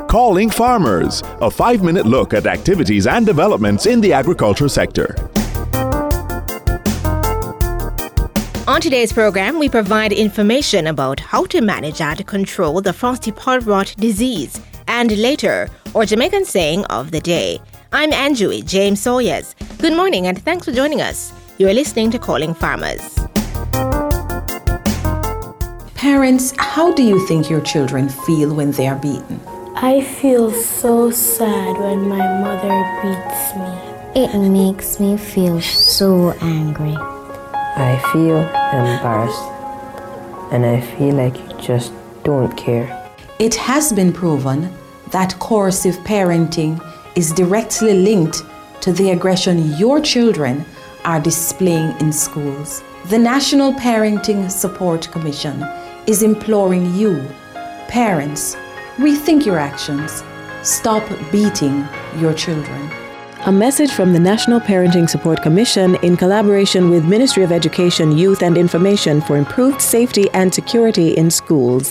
Calling Farmers, a 5-minute look at activities and developments in the agriculture sector. On today's program, we provide information about how to manage and control the frosty pod rot disease, and later, our Jamaican saying of the day. I'm Anjui James Sawyers. Good morning and thanks for joining us. You are listening to Calling Farmers. Parents, how do you think your children feel when they are beaten? I feel so sad when my mother beats me. It makes me feel so angry. I feel embarrassed and I feel like you just don't care. It has been proven that coercive parenting is directly linked to the aggression your children are displaying in schools. The National Parenting Support Commission is imploring you, parents, rethink your actions. Stop beating your children. A message from the National Parenting Support Commission in collaboration with Ministry of Education, Youth and Information for improved safety and security in schools.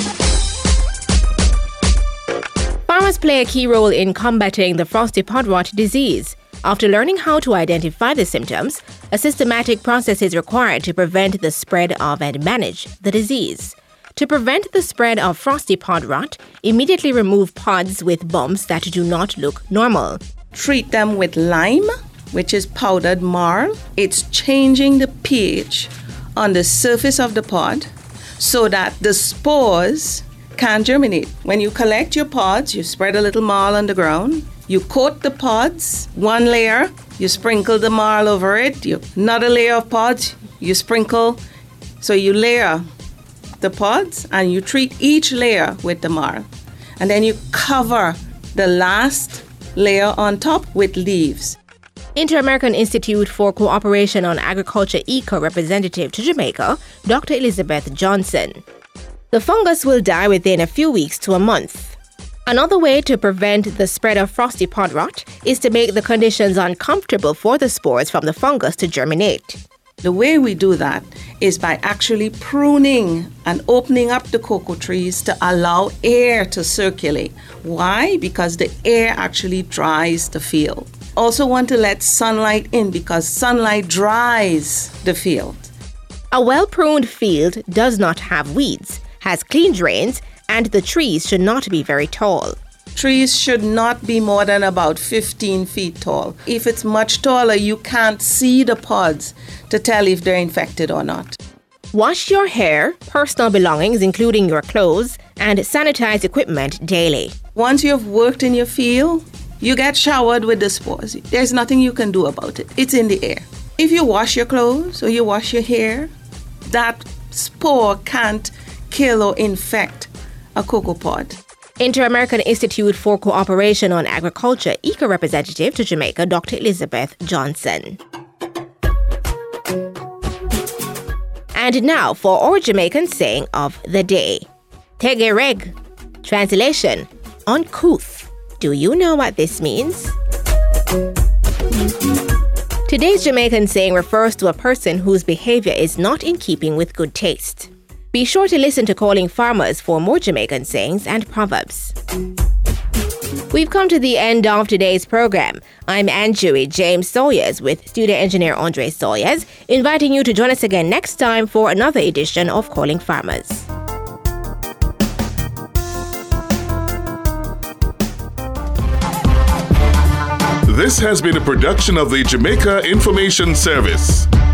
Farmers play a key role in combating the frosty pod rot disease. After learning how to identify the symptoms, a systematic process is required to prevent the spread of and manage the disease. To prevent the spread of frosty pod rot, immediately remove pods with bumps that do not look normal. Treat them with lime, which is powdered marl. It's changing the pH on the surface of the pod so that the spores can germinate. When you collect your pods, you spread a little marl on the ground. You coat the pods, one layer, you sprinkle the marl over it. Another layer of pods, you sprinkle. So you layer the pods and you treat each layer with the marl. And then you cover the last layer on top with leaves. Inter-American Institute for Cooperation on Agriculture ICA representative to Jamaica, Dr. Elizabeth Johnson. The fungus will die within a few weeks to a month. Another way to prevent the spread of frosty pod rot is to make the conditions uncomfortable for the spores from the fungus to germinate. The way we do that is by actually pruning and opening up the cocoa trees to allow air to circulate. Why? Because the air actually dries the field. Also want to let sunlight in because sunlight dries the field. A well-pruned field does not have weeds, has clean drains, and the trees should not be very tall. Trees should not be more than about 15 feet tall. If it's much taller, you can't see the pods to tell if they're infected or not. Wash your hair, personal belongings including your clothes, and sanitize equipment daily. Once you have worked in your field, you get showered with the spores. There's nothing you can do about it. It's in the air. If you wash your clothes or you wash your hair, that spore can't kill or infect a cocoa pod. Inter-American Institute for Cooperation on Agriculture ICA representative to Jamaica, Dr. Elizabeth Johnson. And now for our Jamaican saying of the day. Tegereg. Translation, uncouth. Do you know what this means? Today's Jamaican saying refers to a person whose behavior is not in keeping with good taste. Be sure to listen to Calling Farmers for more Jamaican sayings and proverbs. We've come to the end of today's program. I'm Anjui James Sawyers with studio engineer Andre Sawyers, inviting you to join us again next time for another edition of Calling Farmers. This has been a production of the Jamaica Information Service.